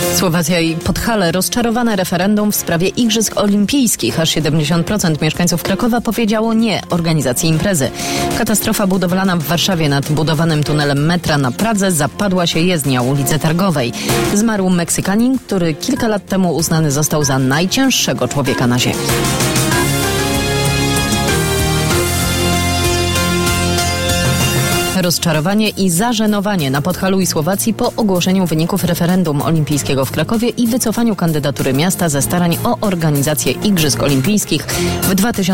Słowacja i Podhale rozczarowane referendum w sprawie Igrzysk Olimpijskich. Aż 70% mieszkańców Krakowa powiedziało nie organizacji imprezy. Katastrofa budowlana w Warszawie nad budowanym tunelem metra na Pradze zapadła się jezdnia ulicy Targowej. Zmarł Meksykanin, który kilka lat temu uznany został za najcięższego człowieka na ziemi. Rozczarowanie i zażenowanie na Podhalu i Słowacji po ogłoszeniu wyników referendum olimpijskiego w Krakowie i wycofaniu kandydatury miasta ze starań o organizację Igrzysk Olimpijskich w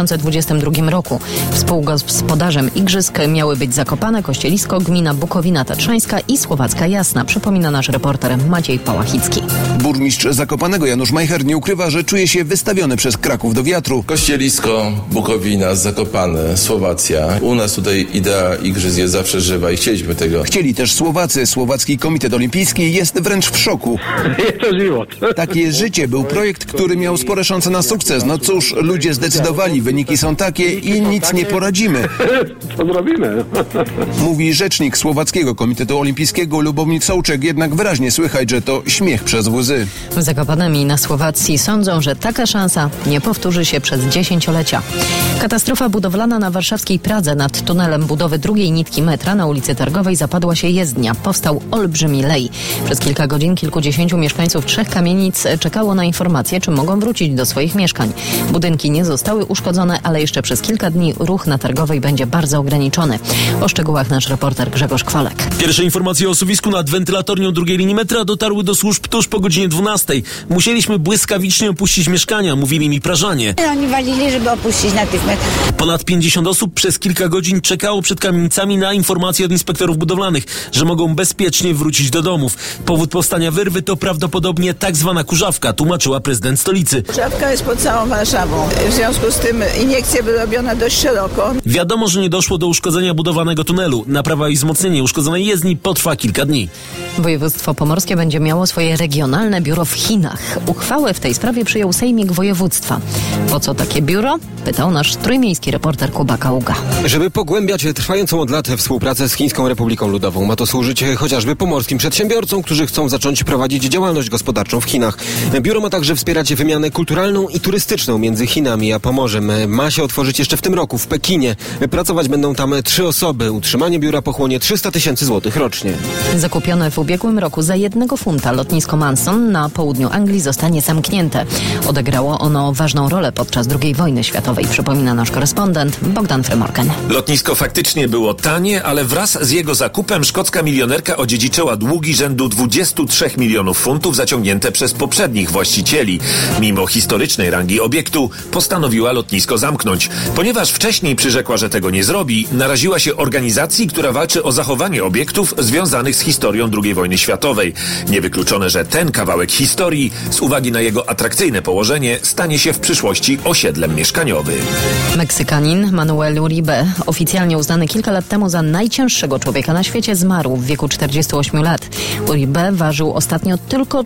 2022 roku. Współgospodarzem Igrzysk miały być Zakopane, Kościelisko, gmina Bukowina Tatrzańska i Słowacka Jasna, przypomina nasz reporter Maciej Pałachicki. Burmistrz Zakopanego Janusz Majcher nie ukrywa, że czuje się wystawiony przez Kraków do wiatru. Kościelisko, Bukowina, Zakopane, Słowacja. U nas tutaj idea Igrzysk jest zawsze żywa i chcieliśmy tego. Chcieli też Słowacy. Słowacki Komitet Olimpijski jest wręcz w szoku. Jest to żywot. Takie życie był projekt, który miał spore szanse na sukces. No cóż, ludzie zdecydowali, wyniki są takie i nic nie poradzimy. Co zrobimy? Mówi rzecznik Słowackiego Komitetu Olimpijskiego Lubomir Sołczek, jednak wyraźnie słychać, że to śmiech przez łzy. W Zakopanem i na Słowacji sądzą, że taka szansa nie powtórzy się przez dziesięciolecia. Katastrofa budowlana na warszawskiej Pradze nad tunelem budowy drugiej nitki metra na ulicy Targowej zapadła się jezdnia. Powstał olbrzymi lej. Przez kilka godzin kilkudziesięciu mieszkańców 3 kamienic czekało na informacje, czy mogą wrócić do swoich mieszkań. Budynki nie zostały uszkodzone, ale jeszcze przez kilka dni ruch na Targowej będzie bardzo ograniczony. O szczegółach nasz reporter Grzegorz Kwolek. Pierwsze informacje o suwisku nad wentylatornią drugiej linii metra dotarły do służb tuż po godzinie 12. Musieliśmy błyskawicznie opuścić mieszkania, mówili mi Prażanie. Oni walili, żeby opuścić natychmiast. Ponad 50 osób przez kilka godzin czekało przed kamienicami na informacje od inspektorów budowlanych, że mogą bezpiecznie wrócić do domów. Powód powstania wyrwy to prawdopodobnie tak zwana kurzawka, tłumaczyła prezydent stolicy. Kurzawka jest pod całą Warszawą. W związku z tym iniekcje były robione dość szeroko. Wiadomo, że nie doszło do uszkodzenia budowanego tunelu. Naprawa i wzmocnienie uszkodzonej jezdni potrwa kilka dni. Województwo Pomorskie będzie miało swoje regionalne biuro w Chinach. Uchwałę w tej sprawie przyjął Sejmik Województwa. Po co takie biuro? Pytał nasz trójmiejski reporter Kuba Kaługa. Żeby pogłębiać trwającą od lat współpracę z Chińską Republiką Ludową. Ma to służyć chociażby pomorskim przedsiębiorcom, którzy chcą zacząć prowadzić działalność gospodarczą w Chinach. Biuro ma także wspierać wymianę kulturalną i turystyczną między Chinami a Pomorzem. Ma się otworzyć jeszcze w tym roku w Pekinie. Pracować będą tam 3 osoby. Utrzymanie biura pochłonie 300 000 złotych rocznie. Zakupione w ubiegłym roku za 1 funta lotnisko Manson na południu Anglii zostanie zamknięte. Odegrało ono ważną rolę podczas II wojny światowej, przypomina nasz korespondent Bogdan Frymorgan. Lotnisko faktycznie było tanie, ale wraz z jego zakupem szkocka milionerka odziedziczyła długi rzędu 23 milionów funtów zaciągnięte przez poprzednich właścicieli. Mimo historycznej rangi obiektu postanowiła lotnisko zamknąć. Ponieważ wcześniej przyrzekła, że tego nie zrobi, naraziła się organizacji, która walczy o zachowanie obiektów związanych z historią II wojny światowej. Niewykluczone, że ten kawałek historii z uwagi na jego atrakcyjne położenie stanie się w przyszłości osiedlem mieszkaniowym. Meksykanin Manuel Uribe, oficjalnie uznany kilka lat temu za najcięższego człowieka na świecie, zmarł w wieku 48 lat. Uribe ważył ostatnio tylko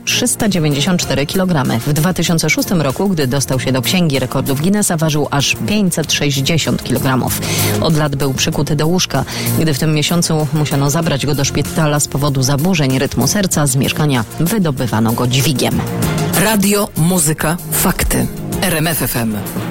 394 kg. W 2006 roku, gdy dostał się do Księgi Rekordów Guinnessa, ważył aż 560 kg. Od lat był przykuty do łóżka. Gdy w tym miesiącu musiano zabrać go do szpitala z powodu zaburzeń rytmu serca, z mieszkania wydobywano go dźwigiem. Radio, muzyka, fakty. RMF FM.